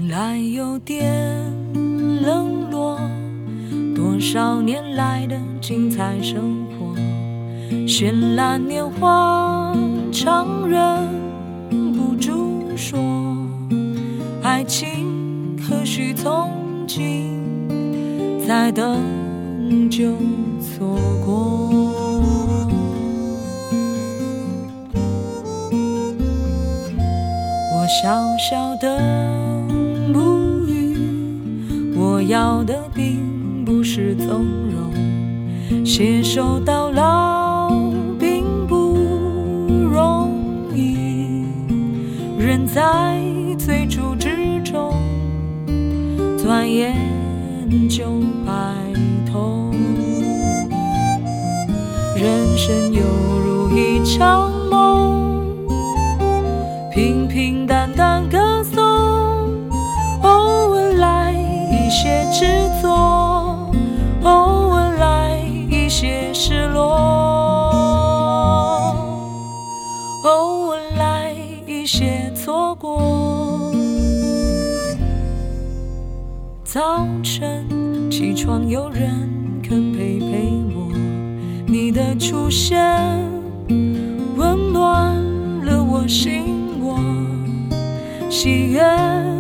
来有点冷落，多少年来的精彩生活，绚烂年华常人不住说，爱情何须从今再等就错过。我小小的母语，我要的并不是从容，携手到老并不容易，人在最初之中，转眼就白头。人生犹如一场梦，平平淡淡歌颂，偶尔来一些执着，偶尔来一些失落，偶尔来一些错过。早晨起床有人肯陪陪我，你的出现温暖了我心窝，喜悦